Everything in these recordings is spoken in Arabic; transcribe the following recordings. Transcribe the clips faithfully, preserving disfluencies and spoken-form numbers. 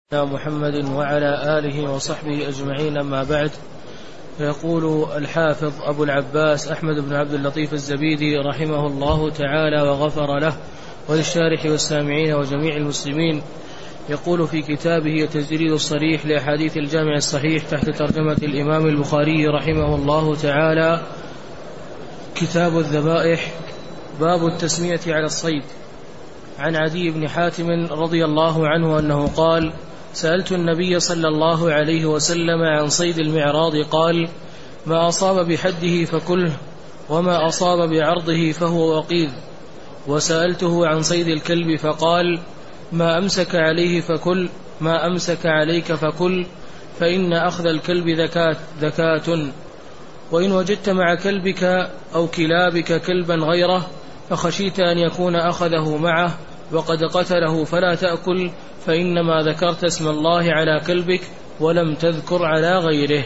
محمد وعلى آله وصحبه أجمعين، أما بعد. فيقول الحافظ أبو العباس أحمد بن عبد اللطيف الزبيدي رحمه الله تعالى وغفر له وللشارح والسامعين وجميع المسلمين، يقول في كتابه التجريد الصريح لأحاديث الجامع الصحيح تحت ترجمة الإمام البخاري رحمه الله تعالى: كتاب الذبائح، باب التسمية على الصيد. عن عدي بن حاتم رضي الله عنه أنه قال: سألت النبي صلى الله عليه وسلم عن صيد المعراض، قال: ما أصاب بحده فكله، وما أصاب بعرضه فهو وقيد. وسألته عن صيد الكلب فقال: ما أمسك عليه فكل، ما أمسك عليك فكل، فإن أخذ الكلب ذكاة, ذكاة وإن وجدت مع كلبك أو كلابك كلبا غيره فخشيت أن يكون أخذه معه وقد قتله فلا تأكل، فإنما ذكرت اسم الله على كلبك ولم تذكر على غيره.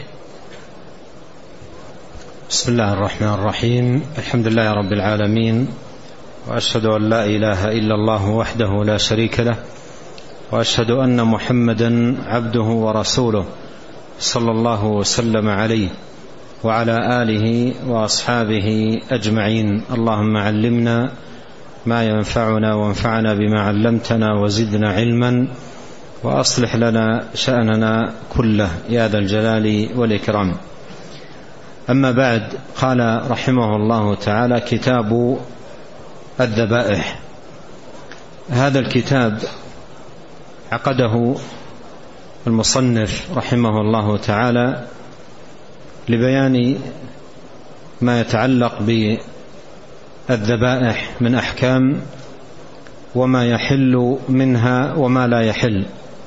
بسم الله الرحمن الرحيم. الحمد لله رب العالمين، وأشهد أن لا إله إلا الله وحده لا شريك له، وأشهد أن محمدا عبده ورسوله صلى الله وسلم عليه وعلى آله وأصحابه أجمعين. اللهم علمنا ما ينفعنا وانفعنا بما علمتنا وزدنا علما، وأصلح لنا شأننا كله يا ذا الجلال والإكرام. أما بعد، قال رحمه الله تعالى: كتاب الذبائح. هذا الكتاب عقده المصنف رحمه الله تعالى لبيان ما يتعلق بالذبائح من أحكام، وما يحل منها وما لا يحل.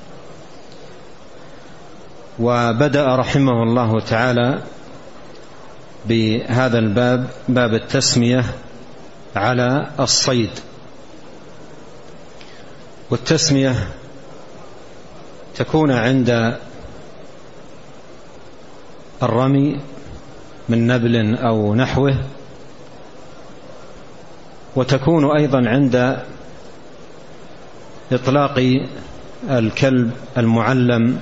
وبدأ رحمه الله تعالى بهذا الباب، باب التسمية على الصيد. والتسمية تكون عند الرمي من نبل أو نحوه، وتكون أيضا عند إطلاق الكلب المعلم.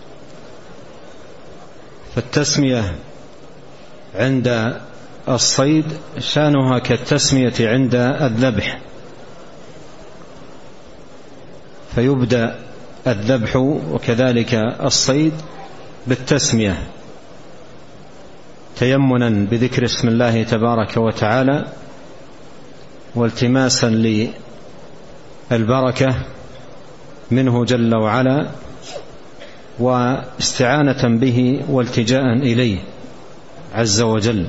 فالتسمية عند الصيد شانها كالتسمية عند الذبح، فيبدأ الذبح وكذلك الصيد بالتسمية تيمنا بذكر اسم الله تبارك وتعالى، والتماسا للبركة منه جل وعلا، واستعانة به والتجاء إليه عز وجل.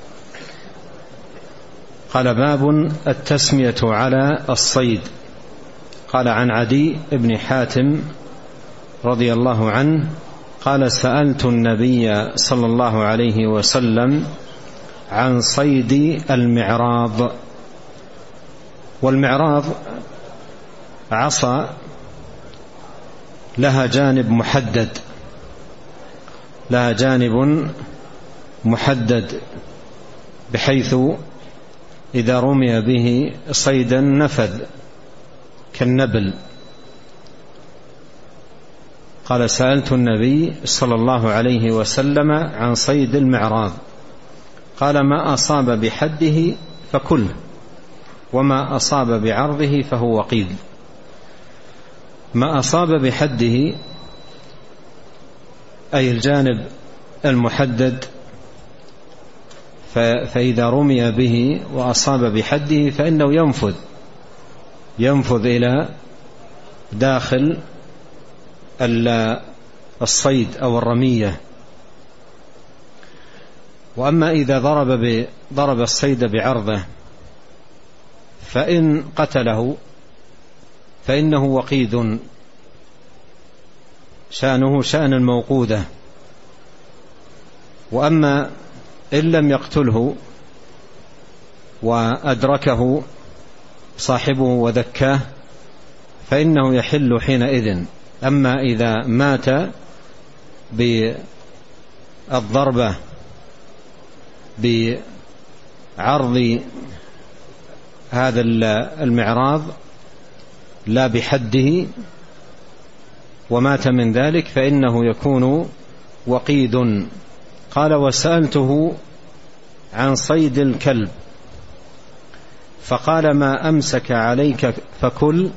قال: باب التسمية على الصيد. قال: عن عدي بن حاتم رضي الله عنه قال: سألت النبي صلى الله عليه وسلم عن صيد المعراض. والمعراض عصا لها جانب محدد، لها جانب محدد بحيث إذا رمي به صيدا نفذ كالنبل. قال: سألت النبي صلى الله عليه وسلم عن صيد المعراض، قال: ما أصاب بحده فكله، وما أصاب بعرضه فهو وقيد. ما أصاب بحده أي الجانب المحدد، فإذا رمي به وأصاب بحده فإنه ينفذ ينفذ إلى داخل الصيد أو الرمية. وأما إذا ضرب ضرب الصيد بعرضه فإن قتله فإنه وقيد، شأنه شأن الموقودة. وأما إن لم يقتله وأدركه صاحبه وذكاه فإنه يحل حينئذ. أما إذا مات بالضربة بعرض هذا المعراض لا بحده ومات من ذلك فإنه يكون وقيد. قال: وسألته عن صيد الكلب فقال: ما أمسك عليك فكل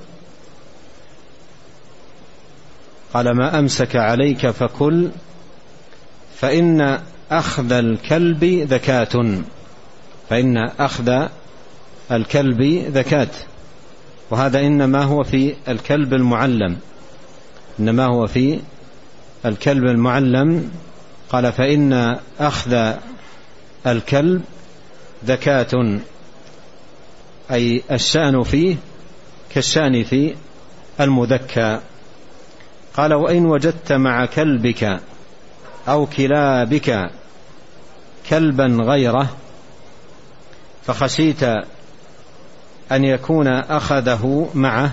قال ما أمسك عليك فكل فإن أخذ الكلب ذكاة فإن أخذ الكلب ذكاة. وهذا إنما هو في الكلب المعلم إنما هو في الكلب المعلم. قال: فإن أخذ الكلب ذكاة، أي الشأن فيه كالشأن في المذكى. قال: وإن وجدت مع كلبك أو كلابك كلبا غيره فخشيت أن يكون أخذه معه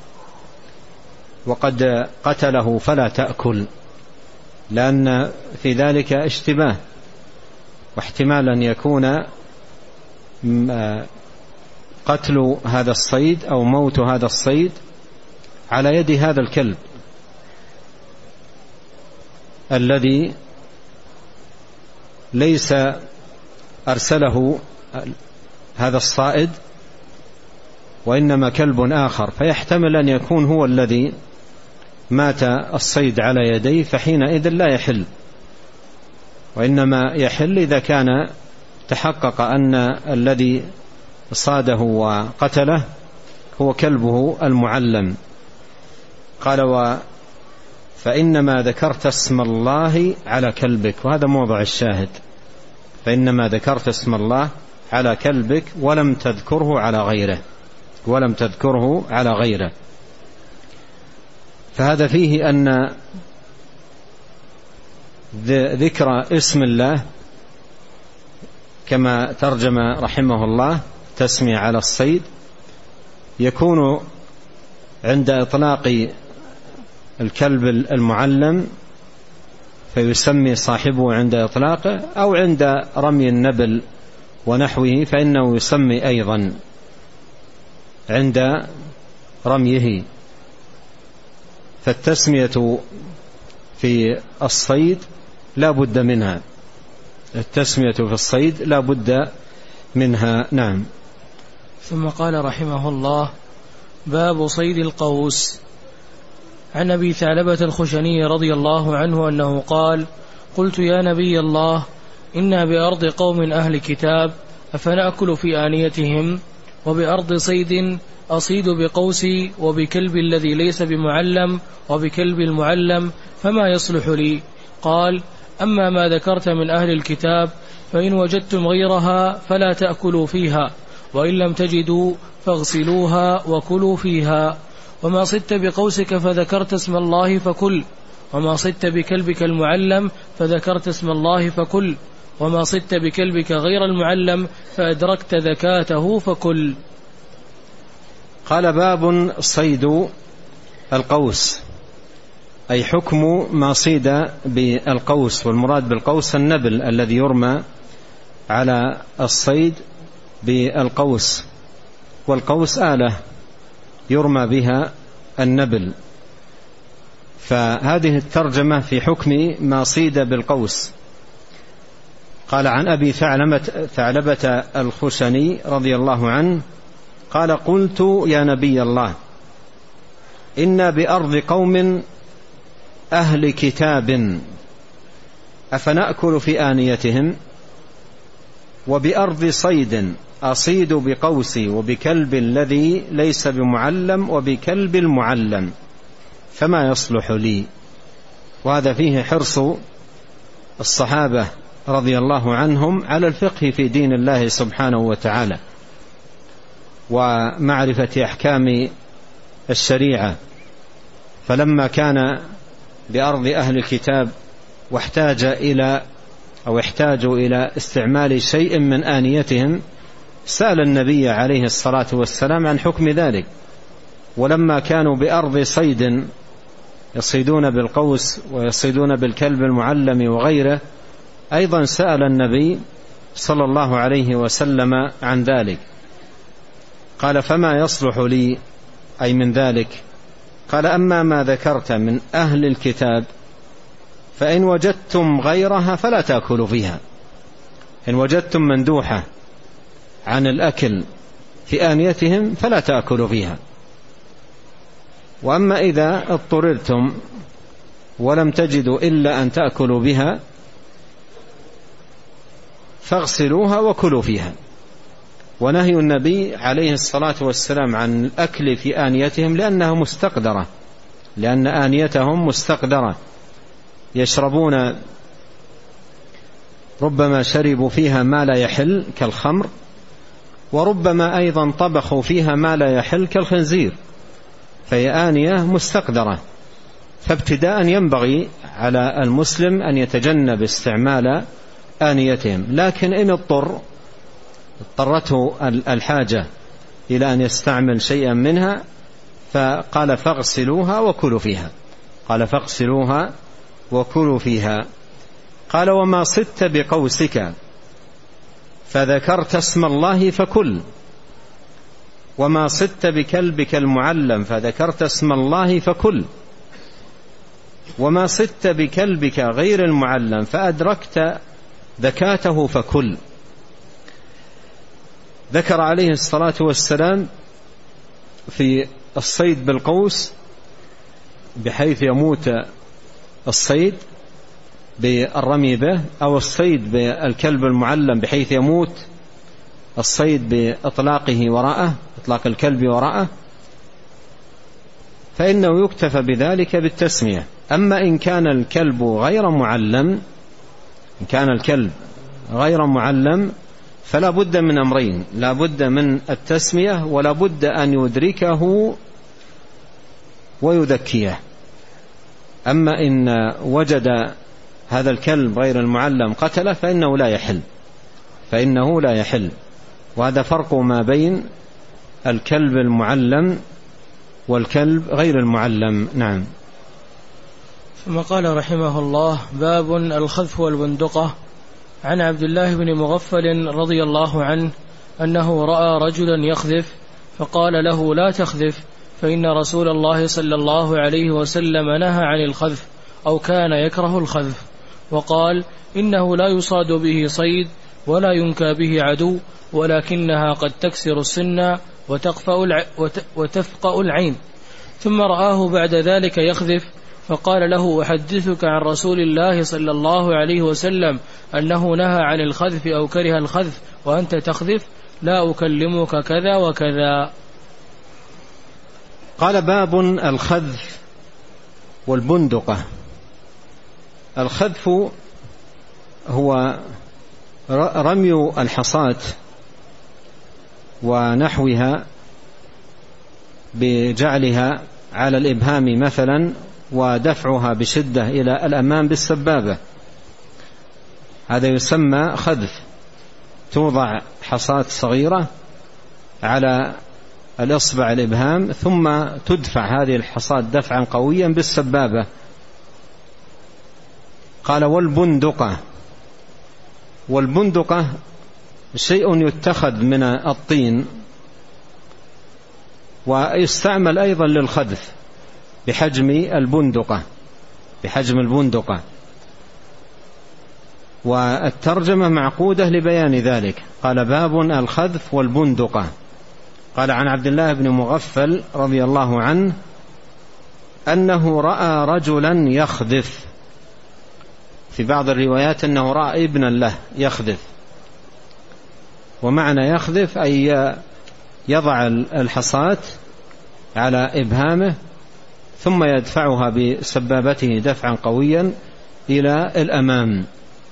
وقد قتله فلا تأكل، لأن في ذلك اشتباه واحتمال أن يكون قتل هذا الصيد أو موت هذا الصيد على يد هذا الكلب الذي ليس أرسله هذا الصائد وإنما كلب آخر، فيحتمل أن يكون هو الذي مات الصيد على يديه، فحينئذ لا يحل، وإنما يحل إذا كان تحقق أن الذي صاده وقتله هو كلبه المعلم. قال: و فإنما ذكرت اسم الله على كلبك، وهذا موضع الشاهد، فإنما ذكرت اسم الله على كلبك ولم تذكره على غيره ولم تذكره على غيره. فهذا فيه أن ذكر اسم الله كما ترجم رحمه الله تسمية على الصيد يكون عند إطلاق الكلب المعلم فيسمي صاحبه عند إطلاقه، أو عند رمي النبل ونحوه فإنه يسمي أيضا عند رميه. فالتسمية في الصيد لا بد منها التسمية في الصيد لا بد منها. نعم. ثم قال رحمه الله: باب صيد القوس. عن أبي ثعلبة الخشني رضي الله عنه أنه قال: قلت يا نبي الله، إنا بأرض قوم أهل كتاب، أفنأكل في آنيتهم؟ وبأرض صيد أصيد بقوسي وبكلب الذي ليس بمعلم وبكلب المعلم، فما يصلح لي؟ قال: أما ما ذكرت من أهل الكتاب فإن وجدتم غيرها فلا تأكلوا فيها، وإن لم تجدوا فاغسلوها وكلوا فيها. وما صدت بقوسك فذكرت اسم الله فكل، وما صدت بكلبك المعلم فذكرت اسم الله فكل، وما صدت بكلبك غير المعلم فأدركت ذكاته فكل. قال: باب صيد القوس، أي حكم ما صيد بالقوس، والمراد بالقوس النبل الذي يرمى على الصيد بالقوس، والقوس آلة يرمى بها النبل. فهذه الترجمة في حكم ما صيد بالقوس. قال: عن أبي ثعلبة الخشني رضي الله عنه قال: قلت يا نبي الله، إنا بأرض قوم أهل كتاب، أفنأكل في آنيتهم؟ وبأرض صيد أصيد بقوسي وبكلب الذي ليس بمعلم وبكلب المعلم، فما يصلح لي؟ وهذا فيه حرص الصحابة رضي الله عنهم على الفقه في دين الله سبحانه وتعالى ومعرفة أحكام الشريعة. فلما كان بأرض أهل الكتاب واحتاج إلى أو احتاجوا إلى استعمال شيء من آنيتهم سأل النبي عليه الصلاة والسلام عن حكم ذلك. ولما كانوا بأرض صيد يصيدون بالقوس ويصيدون بالكلب المعلم وغيره أيضا سأل النبي صلى الله عليه وسلم عن ذلك. قال: فما يصلح لي أي من ذلك؟ قال أما ما ذكرت من أهل الكتاب فإن وجدتم غيرها فلا تأكلوا فيها. إن وجدتم مندوحة عن الأكل في آنيتهم فلا تأكلوا فيها. وأما إذا اضطررتم ولم تجدوا إلا أن تأكلوا بها فاغسلوها وكلوا فيها. ونهي النبي عليه الصلاة والسلام عن الأكل في آنيتهم لأنها مستقدرة، لأن آنيتهم مستقدرة، يشربون ربما شربوا فيها ما لا يحل كالخمر، وربما أيضا طبخوا فيها ما لا يحل كالخنزير، فهي آنية مستقدرة. فابتداء ينبغي على المسلم أن يتجنب استعمال آنيتهم، لكن إن اضطر اضطرته الحاجة إلى أن يستعمل شيئا منها فقال فاغسلوها وكلوا فيها. قال فاغسلوها وكلوا فيها. قال وما صدت بقوسك فذكرت اسم الله فكل، وما صدت بكلبك المعلم فذكرت اسم الله فكل، وما صدت بكلبك غير المعلم فأدركت ذكاته فكل. ذكر عليه الصلاة والسلام في الصيد بالقوس بحيث يموت الصيد بالرمي به، أو الصيد بالكلب المعلم بحيث يموت الصيد بإطلاقه وراءه، إطلاق الكلب وراءه، فإنه يكتفى بذلك بالتسمية. أما إن كان الكلب غير معلم إن كان الكلب غير معلم فلا بد من أمرين: لا بد من التسمية، ولا بد أن يدركه ويذكيه. أما إن وجد هذا الكلب غير المعلم قتله فإنه لا يحل فإنه لا يحل وهذا فرق ما بين الكلب المعلم والكلب غير المعلم. نعم. ثم قال رحمه الله: باب الخذف والبندقة. عن عبد الله بن مغفل رضي الله عنه أنه رأى رجلا يخذف فقال له: لا تخذف، فإن رسول الله صلى الله عليه وسلم نهى عن الخذف، أو كان يكره الخذف، وقال: إنه لا يصاد به صيد ولا ينكى به عدو، ولكنها قد تكسر السن وتفقأ العين. ثم رآه بعد ذلك يخذف فقال له: أحدثك عن رسول الله صلى الله عليه وسلم أنه نهى عن الخذف أو كره الخذف وأنت تخذف؟ لا أكلمك كذا وكذا. قال: باب الخذف والبندقة. الخذف هو رمي الحصاة ونحوها بجعلها على الإبهام مثلا ودفعها بشدة إلى الأمام بالسبابة، هذا يسمى خذف. توضع حصاة صغيرة على الإصبع الإبهام ثم تدفع هذه الحصاة دفعا قويا بالسبابة. قال: والبندقة. والبندقة شيء يتخذ من الطين ويستعمل أيضا للخذف بحجم البندقة بحجم البندقة والترجمة معقودة لبيان ذلك. قال: باب الخذف والبندقة. قال: عن عبد الله بن مغفل رضي الله عنه أنه رأى رجلا يخذف، في بعض الروايات أنه رأى ابنا له يخذف. ومعنى يخذف أي يضع الحصاة على إبهامه ثم يدفعها بسبابته دفعا قويا إلى الأمام.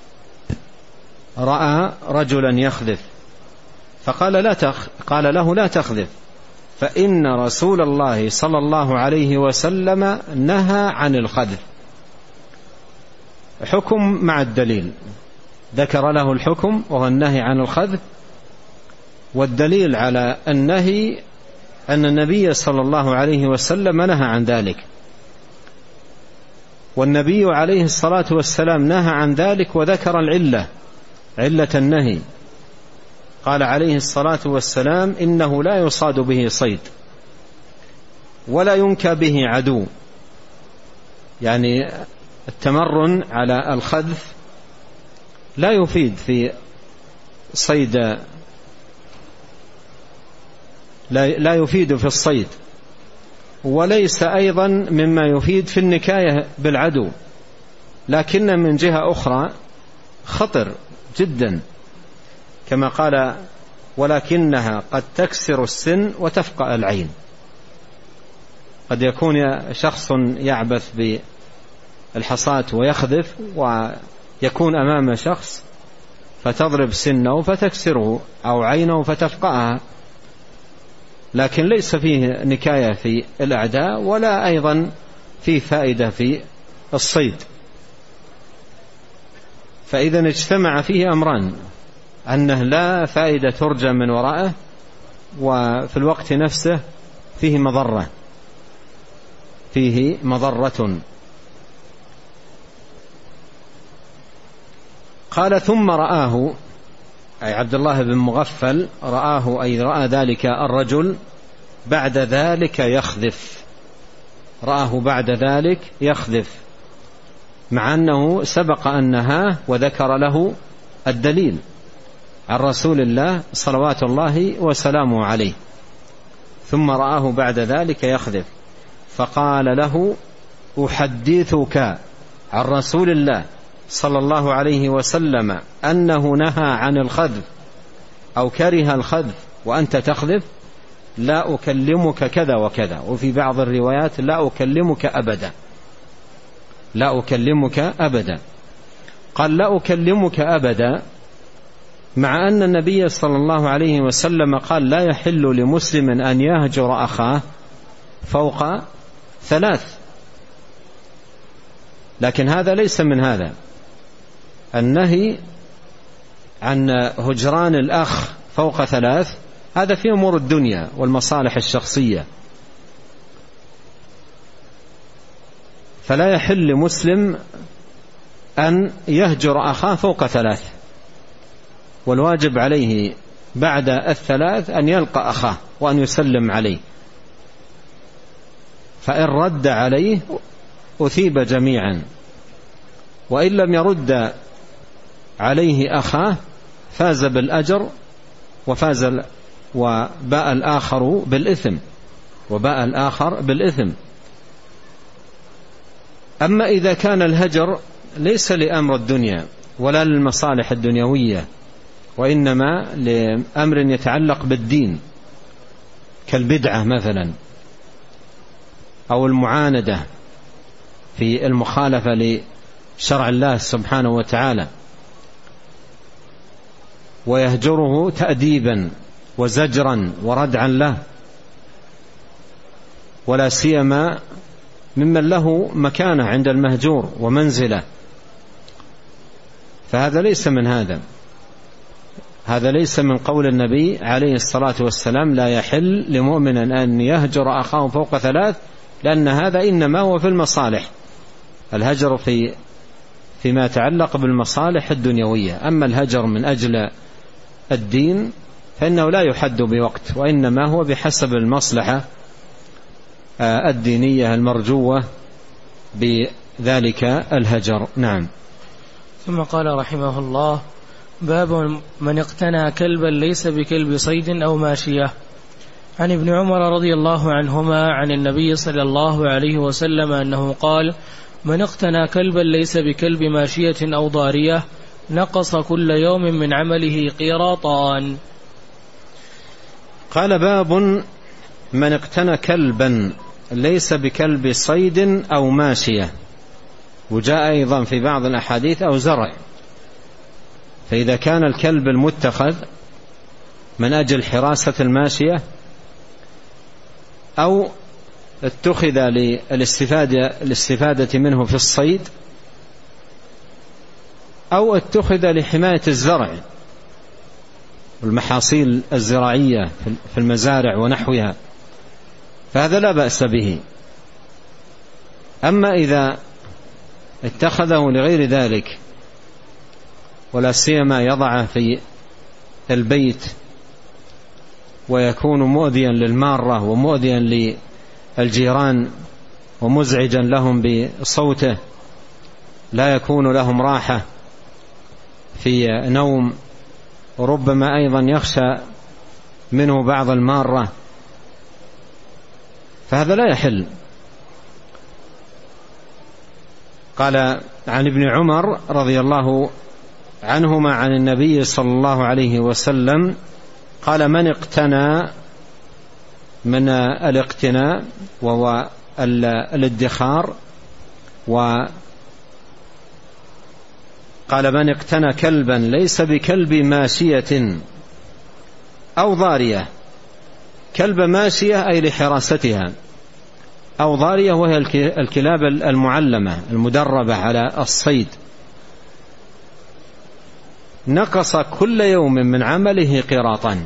رأى رجلا يخذف فقال لا تخ... قال له: لا تخذف، فإن رسول الله صلى الله عليه وسلم نهى عن الخذف. حكم مع الدليل، ذكر له الحكم وهو النهي عن الخذف، والدليل على النهي أن النبي صلى الله عليه وسلم نهى عن ذلك، والنبي عليه الصلاة والسلام نهى عن ذلك وذكر العلة علة النهي. قال عليه الصلاة والسلام: إنه لا يصاد به صيد ولا ينكى به عدو، يعني التمرن على الخذف لا يفيد في صيد، لا يفيد في الصيد، وليس أيضا مما يفيد في النكاية بالعدو، لكن من جهة أخرى خطر جدا، كما قال ولكنها قد تكسر السن وتفقأ العين. قد يكون شخص يعبث بالحصاة ويخذف، ويكون أمام شخص فتضرب سنه فتكسره أو عينه فتفقأها، لكن ليس فيه نكاية في الأعداء ولا أيضا فيه فائدة في الصيد. فإذا اجتمع فيه أمران، أنه لا فائدة ترجى من وراءه، وفي الوقت نفسه فيه مضرة فيه مضرة. قال ثم رآه، أي عبد الله بن مغفل رآه، أي رأى ذلك الرجل بعد ذلك يخذف، رآه بعد ذلك يخذف، مع أنه سبق أن نهاه وذكر له الدليل عن رسول الله صلوات الله وسلامه عليه، ثم رآه بعد ذلك يخذف، فقال له أحدثك عن رسول الله صلى الله عليه وسلم أنه نهى عن الخذف أو كره الخذف وأنت تخذف؟ لا أكلمك كذا وكذا. وفي بعض الروايات لا أكلمك أبدا، لا أكلمك أبدا. قال لا أكلمك أبدا، مع أن النبي صلى الله عليه وسلم قال لا يحل لمسلم أن يهجر أخاه فوق ثلاث، لكن هذا ليس من هذا. النهي عن هجران الأخ فوق ثلاث هذا في أمور الدنيا والمصالح الشخصية، فلا يحل لمسلم أن يهجر أخاه فوق ثلاث، والواجب عليه بعد الثلاث أن يلقى أخاه وأن يسلم عليه، فإن رد عليه أثيب جميعا، وإن لم يرد عليه أخاه فاز بالأجر وفاز وباء الآخر بالإثم وباء الآخر بالإثم. أما إذا كان الهجر ليس لأمر الدنيا ولا للمصالح الدنيوية، وإنما لأمر يتعلق بالدين كالبدعة مثلا، أو المعاندة في المخالفة لشرع الله سبحانه وتعالى، ويهجره تأديبا وزجرا وردعا له، ولا سيما ممن له مكانة عند المهجور ومنزلة، فهذا ليس من هذا هذا ليس من قول النبي عليه الصلاة والسلام لا يحل لمؤمن أن يهجر أخاه فوق ثلاث، لأن هذا إنما هو في المصالح، الهجر في فيما يتعلق بالمصالح الدنيوية. أما الهجر من أجل الدين فإنه لا يحد بوقت، وإنما هو بحسب المصلحة الدينية المرجوة بذلك الهجر. نعم. ثم قال رحمه الله: باب من اقتنى كلبا ليس بكلب صيد أو ماشية. عن ابن عمر رضي الله عنهما عن النبي صلى الله عليه وسلم أنه قال: من اقتنى كلبا ليس بكلب ماشية أو ضارية نقص كل يوم من عمله قيراطان. قال: باب من اقتنى كلبا ليس بكلب صيد أو ماشية، وجاء أيضا في بعض الأحاديث أو زرع. فإذا كان الكلب المتخذ من أجل حراسة الماشية، أو اتخذ للاستفادة الاستفادة منه في الصيد، أو اتخذ لحماية الزرع والمحاصيل الزراعية في المزارع ونحوها، فهذا لا بأس به. أما إذا اتخذه لغير ذلك، ولا سيما يضعه في البيت ويكون مؤذيا للمارة ومؤذيا الجيران ومزعجا لهم بصوته، لا يكون لهم راحة في نوم، وربما أيضا يخشى منه بعض المارة، فهذا لا يحل. قال عن ابن عمر رضي الله عنهما عن النبي صلى الله عليه وسلم قال: من اقتنى، من الاقتناء وهو الادخار، وقال: من اقتنى كلبا ليس بكلب ماشية أو ضارية. كلب ماشية أي لحراستها، أو ضارية وهي الكلاب المعلمة المدربة على الصيد، نقص كل يوم من عمله قيراطان.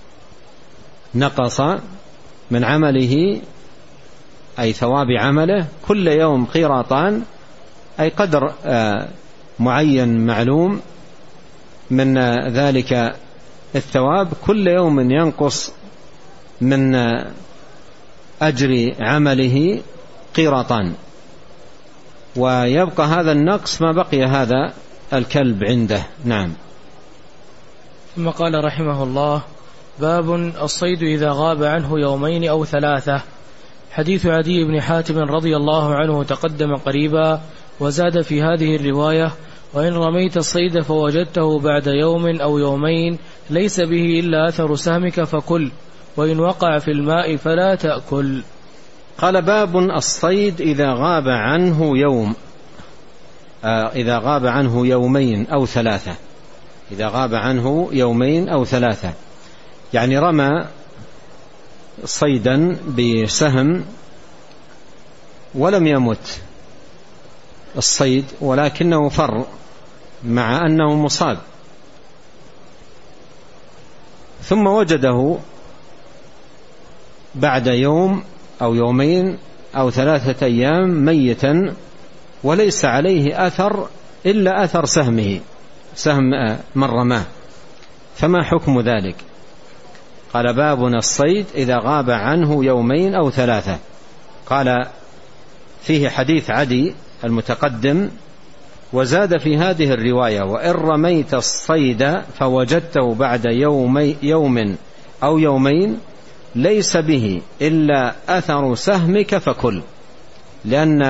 نقص من عمله أي ثواب عمله كل يوم قيراطان، أي قدر معين معلوم من ذلك الثواب، كل يوم ينقص من أجر عمله قيراطان، ويبقى هذا النقص ما بقي هذا الكلب عنده. نعم. ثم قال رحمه الله: باب الصيد إذا غاب عنه يومين أو ثلاثة. حديث عدي بن حاتم رضي الله عنه تقدم قريبا، وزاد في هذه الرواية: وإن رميت الصيد فوجدته بعد يوم أو يومين ليس به إلا أثر سهمك فكل، وإن وقع في الماء فلا تأكل. قال: باب الصيد إذا غاب عنه يوم آه إذا غاب عنه يومين أو ثلاثة. إذا غاب عنه يومين أو ثلاثة، يعني رمى صيدا بسهم ولم يمت الصيد، ولكنه فر مع أنه مصاب، ثم وجده بعد يوم أو يومين أو ثلاثة أيام ميتا وليس عليه أثر إلا أثر سهمه، سهم من رماه، فما حكم ذلك؟ قال: بابنا الصيد إذا غاب عنه يومين أو ثلاثة. قال: فيه حديث عدي المتقدم، وزاد في هذه الرواية: وإن رميت الصيد فوجدته بعد يومي يوم أو يومين ليس به إلا أثر سهمك فكل، لأن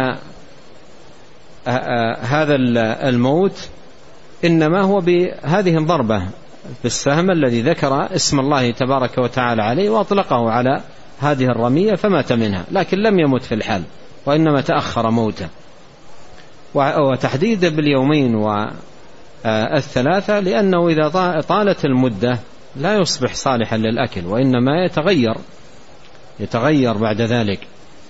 هذا الموت إنما هو بهذه الضربة بالسهم الذي ذكر اسم الله تبارك وتعالى عليه وأطلقه على هذه الرمية فمات منها، لكن لم يمت في الحال، وإنما تأخر موته. وتحديد باليومين والثلاثة لأنه إذا طالت المدة لا يصبح صالحا للأكل، وإنما يتغير يتغير بعد ذلك.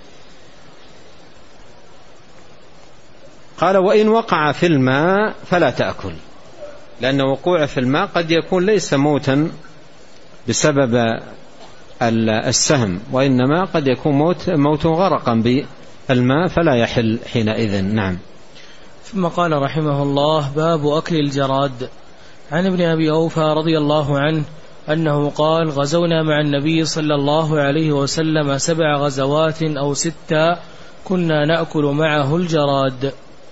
قال: وإن وقع في الماء فلا تأكل، لأن وقوع في الماء قد يكون ليس موتا بسبب السهم، وإنما قد يكون موت موت غرقا بالماء فلا يحل حينئذ. نعم. ثم قال رحمه الله: باب أكل الجراد. عن ابن أبي أوفى رضي الله عنه أنه قال: غزونا مع النبي صلى الله عليه وسلم سبع غزوات أو ستا كنا نأكل معه الجراد.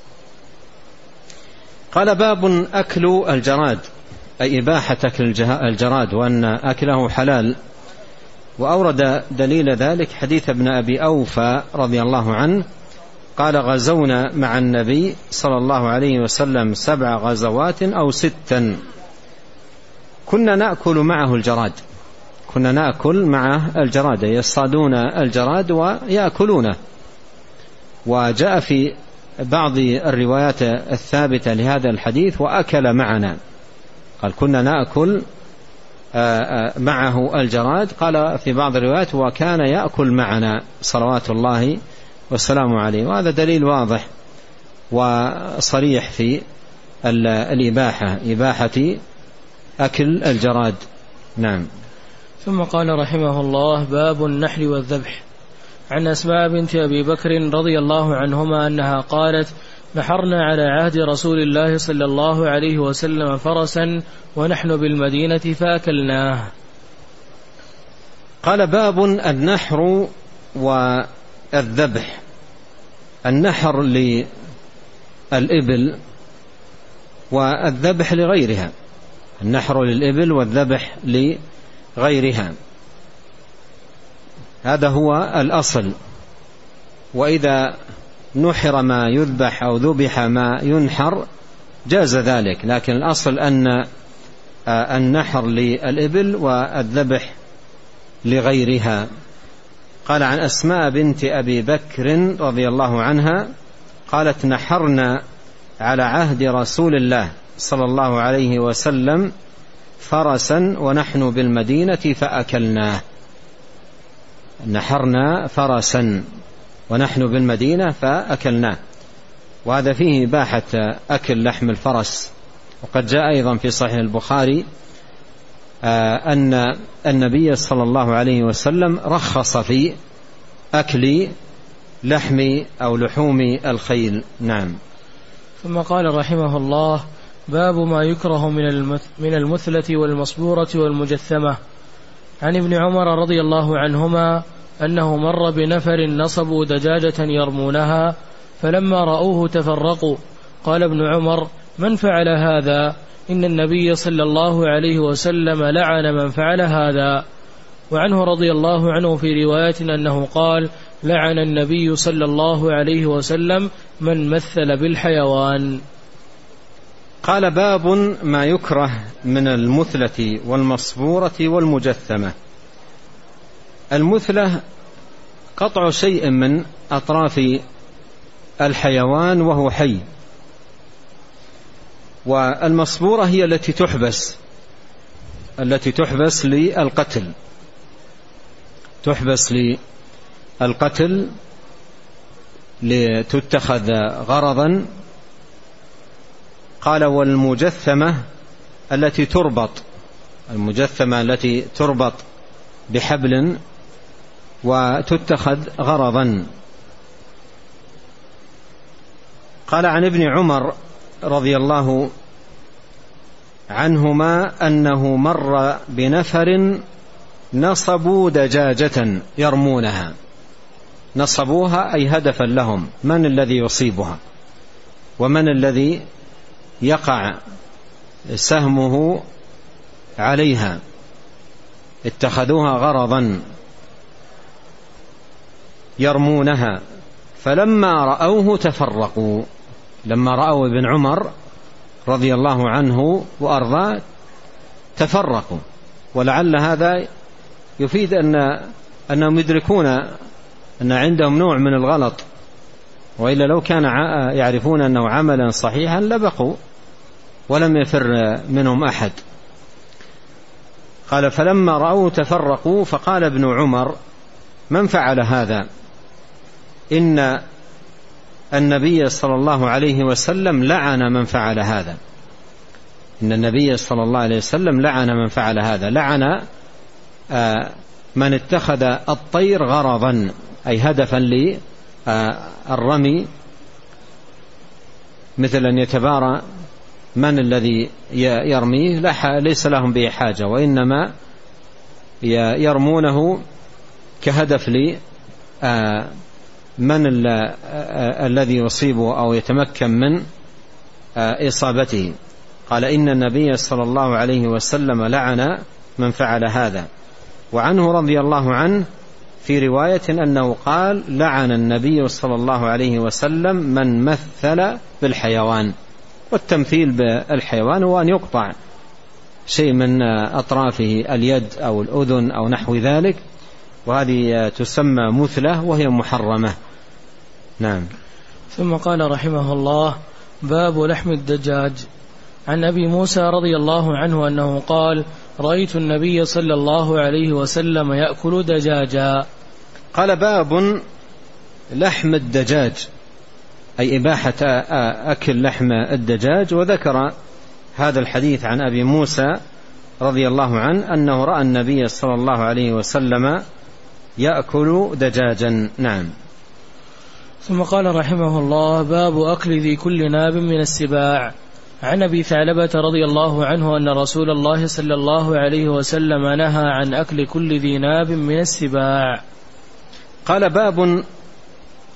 قال: باب أكل الجراد، أي إباحة أكل الجراد، وأن أكله حلال. وأورد دليل ذلك حديث ابن أبي أوفى رضي الله عنه قال: غزونا مع النبي صلى الله عليه وسلم سبع غزوات أو ستا كنا نأكل معه الجراد. كنا نأكل معه الجراد، يصطادون الجراد ويأكلونه. وجاء في بعض الروايات الثابتة لهذا الحديث: وأكل معنا. قال: كنا نأكل معه الجراد. قال في بعض الروايات: وكان يأكل معنا صلوات الله والسلام عليه. وهذا دليل واضح وصريح في الإباحة، إباحة أكل الجراد. نعم. ثم قال رحمه الله: باب النحر والذبح. عن أسماء بنت أبي بكر رضي الله عنهما أنها قالت: نحرنا على عهد رسول الله صلى الله عليه وسلم فرسا ونحن بالمدينة فأكلناه. قال: باب النحر الذبح النحر للإبل والذبح لغيرها، النحر للإبل والذبح لغيرها، هذا هو الأصل. وإذا نحر ما يذبح أو ذبح ما ينحر جاز ذلك، لكن الأصل أن النحر للإبل والذبح لغيرها. قال عن أسماء بنت أبي بكر رضي الله عنها قالت نحرنا على عهد رسول الله صلى الله عليه وسلم فرسا ونحن بالمدينة فأكلناه. نحرنا فرسا ونحن بالمدينة فأكلناه، وهذا فيه إباحة أكل لحم الفرس. وقد جاء أيضا في صحيح البخاري أن النبي صلى الله عليه وسلم رخص في أكل لحم أو لحوم الخيل. نعم. ثم قال رحمه الله: باب ما يكره من المثلة والمصبورة والمجثمة. عن ابن عمر رضي الله عنهما أنه مر بنفر نصبوا دجاجة يرمونها فلما رأوه تفرقوا. قال ابن عمر: من فعل هذا؟ إن النبي صلى الله عليه وسلم لعن من فعل هذا. وعنه رضي الله عنه في رواية أنه قال: لعن النبي صلى الله عليه وسلم من مثل بالحيوان. قال: باب ما يكره من المثلة والمصبورة والمجثمة. المثلة قطع شيء من أطراف الحيوان وهو حي، والمصبورة هي التي تحبس التي تحبس للقتل تحبس للقتل لتتخذ غرضا. قال: والمجثمة التي تربط المجثمة التي تربط بحبل وتتخذ غرضا. قال عن ابن عمر رضي الله عنهما أنه مر بنفر نصبوا دجاجة يرمونها. نصبوها أي هدفا لهم، من الذي يصيبها ومن الذي يقع سهمه عليها، اتخذوها غرضا يرمونها. فلما رأوه تفرقوا. لما رأوا ابن عمر رضي الله عنه وأرضاه تفرقوا، ولعل هذا يفيد أن أنهم يدركون أن عندهم نوع من الغلط، وإلا لو كان يعرفون أنه عملا صحيحا لبقوا ولم يفر منهم أحد. قال: فلما رأوه تفرقوا. فقال ابن عمر: من فعل هذا؟ إن النبي صلى الله عليه وسلم لعن من فعل هذا. إن النبي صلى الله عليه وسلم لعن من فعل هذا. لعن من اتخذ الطير غرضا أي هدفا للرمي، مثل أن يتبارى من الذي يرميه، ليس لهم به حاجة، وإنما يرمونه كهدف لمن الذي يصيبه أو يتمكن من إصابته. قال: إن النبي صلى الله عليه وسلم لعن من فعل هذا. وعنه رضي الله عنه في رواية أنه قال: لعن النبي صلى الله عليه وسلم من مثل بالحيوان. والتمثيل بالحيوان هو أن يقطع شيء من أطرافه، اليد أو الأذن أو نحو ذلك، وهذه تسمى مثلة وهي محرمة. نعم. ثم قال رحمه الله: باب لحم الدجاج. عن أبي موسى رضي الله عنه أنه قال: رأيت النبي صلى الله عليه وسلم يأكل دجاجا. قال: باب لحم الدجاج، أي إباحة أكل لحم الدجاج. وذكر هذا الحديث عن أبي موسى رضي الله عنه أنه رأى النبي صلى الله عليه وسلم يأكل دجاجا. نعم. ثم قال رحمه الله: باب أكل ذي كل ناب من السباع. عن أبي ثعلبة رضي الله عنه أن رسول الله صلى الله عليه وسلم نهى عن أكل كل ذي ناب من السباع. قال: باب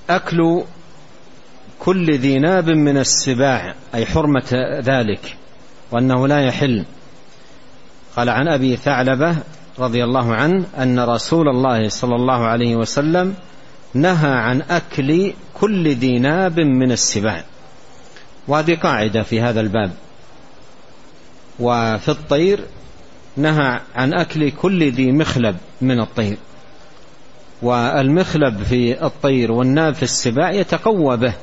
أكل كل ذي ناب من السباع، أي حرمة ذلك وأنه لا يحل. قال عن أبي ثعلبة رضي الله عنه أن رسول الله صلى الله عليه وسلم نهى عن أكل كل ذي ناب من السباع. وهذه قاعدة في هذا الباب. وفي الطير نهى عن أكل كل ذي مخلب من الطير، والمخلب في الطير والناب في السباع يتقوى به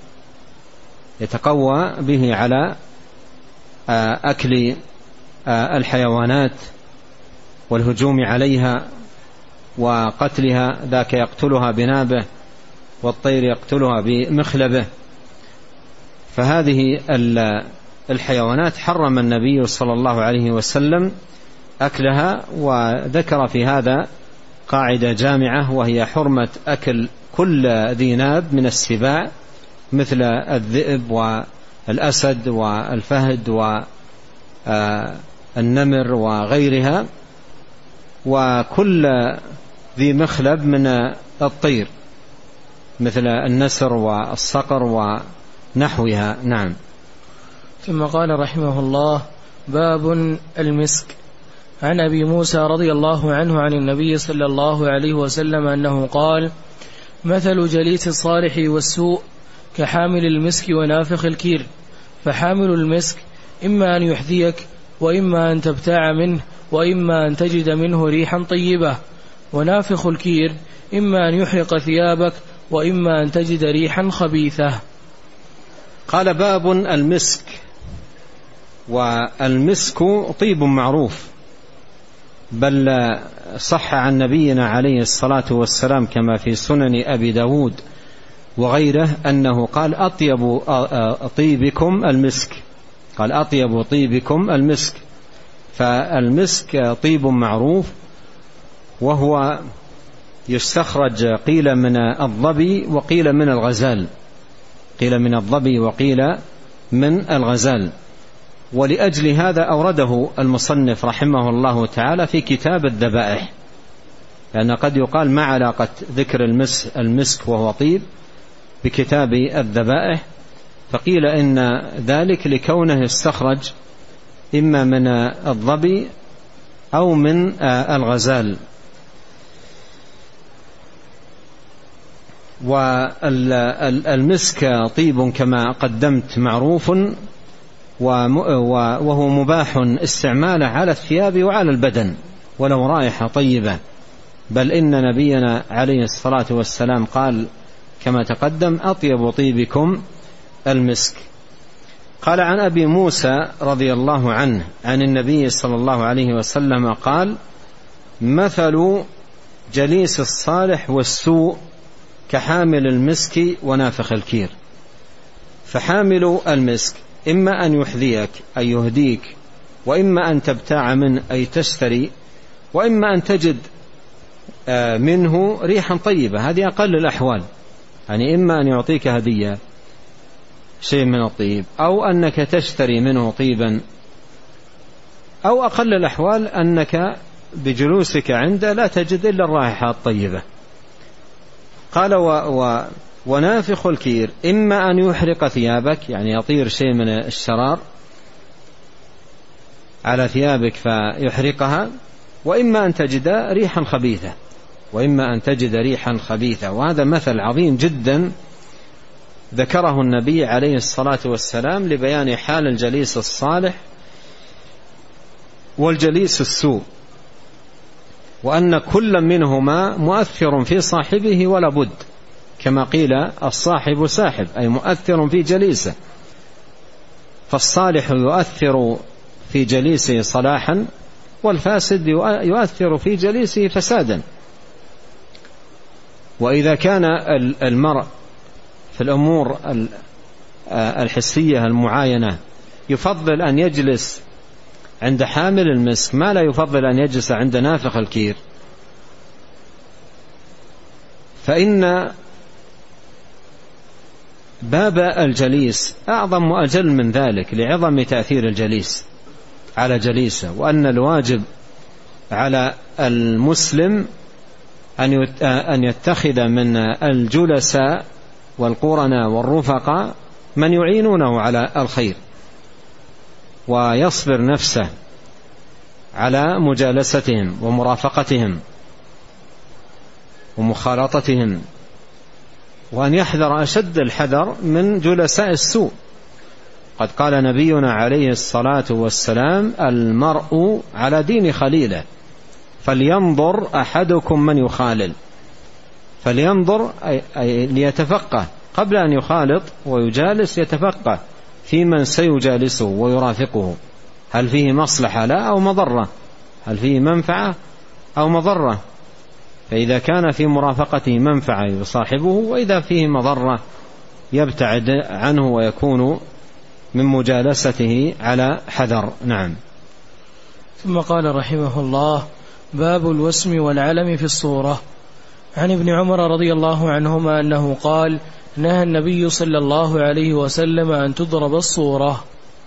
يتقوى به على أكل الحيوانات والهجوم عليها وقتلها، ذاك يقتلها بنابه والطير يقتلها بمخلبه. فهذه الحيوانات حرم النبي صلى الله عليه وسلم أكلها، وذكر في هذا قاعدة جامعة وهي حرمة أكل كل ذي ناب من السباع مثل الذئب والأسد والفهد والنمر وغيرها، وكل ذي مخلب من الطير مثل النسر والصقر ونحوها. نعم. ثم قال رحمه الله: باب المسك. عن أبي موسى رضي الله عنه عن النبي صلى الله عليه وسلم أنه قال: مثل جليس الصالح والسوء كحامل المسك ونافخ الكير، فحامل المسك إما أن يحذيك وإما أن تبتاع منه وإما أن تجد منه ريحا طيبة، ونافخ الكير إما أن يحرق ثيابك وإما أن تجد ريحا خبيثة. قال: باب المسك. والمسك طيب معروف، بل صح عن نبينا عليه الصلاة والسلام كما في سنن أبي داود وغيره أنه قال: أطيب طيبكم المسك. قال: أطيب طيبكم المسك. فالمسك طيب معروف، وهو يستخرج قيل من الظبي وقيل من الغزال، قيل من الظبي وقيل من الغزال. ولأجل هذا أورده المصنف رحمه الله تعالى في كتاب الذبائح، لأن قد يقال ما علاقة ذكر المسك وهو طيب بكتاب الذبائح، فقيل إن ذلك لكونه يستخرج إما من الظبي أو من الغزال. والمسك طيب كما قدمت معروف، وهو مباح استعماله على الثياب وعلى البدن ولو رائحة طيبة، بل إن نبينا عليه الصلاة والسلام قال كما تقدم: أطيب طيبكم المسك. قال عن أبي موسى رضي الله عنه عن النبي صلى الله عليه وسلم قال: مثل جليس الصالح والسوء كحامل المسك ونافخ الكير. فحامل المسك إما أن يحذيك أي يهديك، وإما أن تبتاع منه أي تشتري، وإما أن تجد منه ريحا طيبة. هذه أقل الأحوال، يعني إما أن يعطيك هدية شيء من الطيب، أو أنك تشتري منه طيبا، أو أقل الأحوال أنك بجلوسك عنده لا تجد إلا الرائحة الطيبة. قال: و و ونافخ الكير إما أن يحرق ثيابك، يعني يطير شيء من الشرار على ثيابك فيحرقها، وإما أن تجد ريحا خبيثة وإما أن تجد ريحا خبيثة. وهذا مثل عظيم جدا ذكره النبي عليه الصلاة والسلام لبيان حال الجليس الصالح والجليس السوء، وأن كل منهما مؤثر في صاحبه ولا بد، كما قيل: الصاحب ساحب، أي مؤثر في جليسه. فالصالح يؤثر في جليسه صلاحا، والفاسد يؤثر في جليسه فسادا. وإذا كان المرء في الأمور الحسية المعاينة يفضل أن يجلس عند حامل المسك ما لا يفضل أن يجلس عند نافخ الكير، فإن باب الجليس أعظم وأجل من ذلك لعظم تأثير الجليس على جليسه، وأن الواجب على المسلم أن يتخذ من الجلساء والقرناء والرفقاء من يعينونه على الخير، ويصبر نفسه على مجالستهم ومرافقتهم ومخالطتهم، وأن يحذر أشد الحذر من جلساء السوء. قد قال نبينا عليه الصلاة والسلام: المرء على دين خليله فلينظر أحدكم من يخالل. فلينظر أي أي ليتفقه قبل أن يخالط ويجالس، يتفقه في من سيجالسه ويرافقه، هل فيه مصلحة لا أو مضرة، هل فيه منفعة أو مضرة. فإذا كان في مرافقته منفعة يصاحبه، وإذا فيه مضرة يبتعد عنه ويكون من مجالسته على حذر. نعم. ثم قال رحمه الله: باب الوسم والعلم في الصورة. عن ابن عمر رضي الله عنهما أنه قال: نهى النبي صلى الله عليه وسلم أن تضرب الصورة.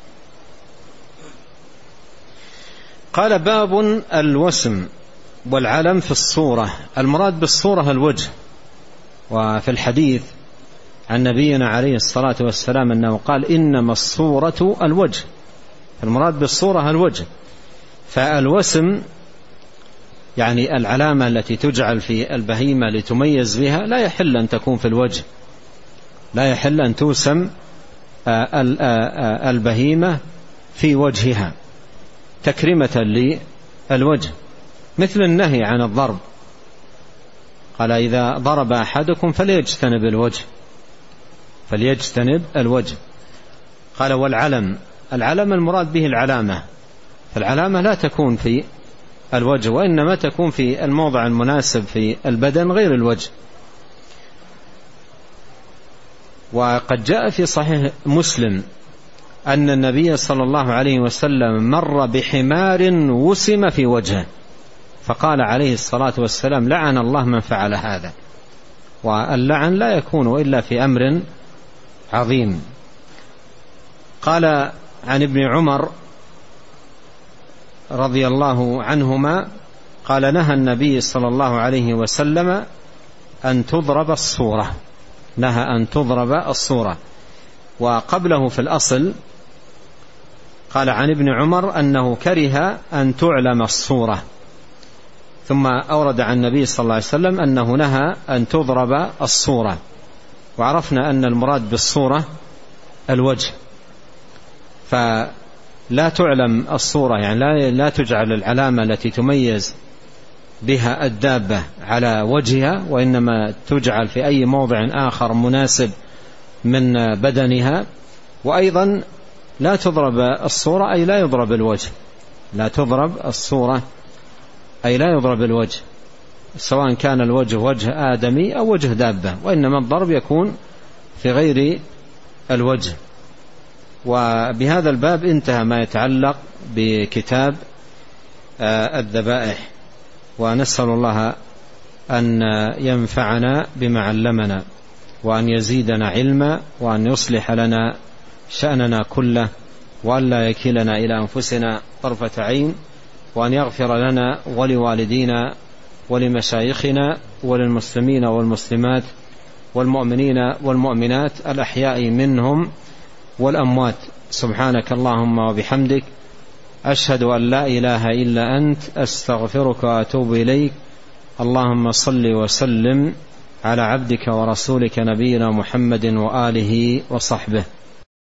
قال: باب الوسم والعلم في الصورة. المراد بالصورة الوجه، وفي الحديث عن نبينا عليه الصلاة والسلام أنه قال: إنما الصورة الوجه. المراد بالصورة الوجه. فالوسم يعني العلامة التي تجعل في البهيمة لتميز بها لا يحل أن تكون في الوجه، لا يحل أن توسم البهيمة في وجهها تكرمة للوجه، مثل النهي عن الضرب. قال: إذا ضرب أحدكم فليجتنب الوجه، فليجتنب الوجه. قال: والعلم، العلم المراد به العلامة، فالعلامة لا تكون في الوجه، وإنما تكون في الموضع المناسب في البدن غير الوجه. وقد جاء في صحيح مسلم أن النبي صلى الله عليه وسلم مر بحمار وسم في وجهه، فقال عليه الصلاة والسلام: لعن الله من فعل هذا. واللعن لا يكون إلا في أمر عظيم. قال عن ابن عمر رضي الله عنهما قال: نهى النبي صلى الله عليه وسلم أن تضرب الصورة، نهى أن تضرب الصورة. وقبله في الأصل قال عن ابن عمر أنه كره أن تعلم الصورة، ثم أورد عن النبي صلى الله عليه وسلم أنه نهى أن تضرب الصورة. وعرفنا أن المراد بالصورة الوجه، فلا تعلم الصورة يعني لا, لا تجعل العلامة التي تميز بها الدابة على وجهها، وإنما تجعل في أي موضع آخر مناسب من بدنها. وأيضا لا تضرب الصورة أي لا يضرب الوجه، لا تضرب الصورة أي لا يضرب الوجه، سواء كان الوجه وجه آدمي أو وجه دابة، وإنما الضرب يكون في غير الوجه. وبهذا الباب انتهى ما يتعلق بكتاب الذبائح، ونسأل الله أن ينفعنا بما علمنا، وأن يزيدنا علما، وأن يصلح لنا شأننا كله، وأن لا يكلنا إلى أنفسنا طرفة عين، وأن يغفر لنا ولوالدينا ولمشايخنا وللمسلمين والمسلمات والمؤمنين والمؤمنات الأحياء منهم والأموات. سبحانك اللهم وبحمدك، أشهد أن لا إله إلا أنت، أستغفرك وأتوب إليك. اللهم صل وسلم على عبدك ورسولك نبينا محمد وآله وصحبه.